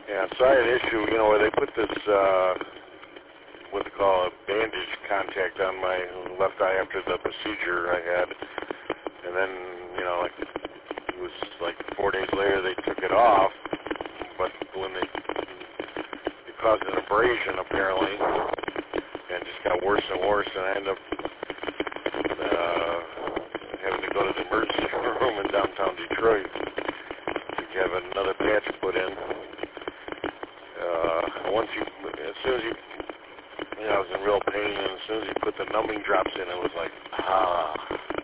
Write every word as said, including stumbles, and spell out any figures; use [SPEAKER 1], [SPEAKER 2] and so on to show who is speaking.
[SPEAKER 1] Yeah, so I had an issue, you know, where they put this, uh, what they call a bandage contact on my left eye after the procedure I had. And then, you know, like, it was like four days later they took it off. But when they, it caused an abrasion apparently, and it just got worse and worse, and I ended up uh, having to go to the emergency room in downtown Detroit to have another patch put in. Uh, once you, as soon as you, you know, I was in real pain, and as soon as you put the numbing drops in, it was like, ah.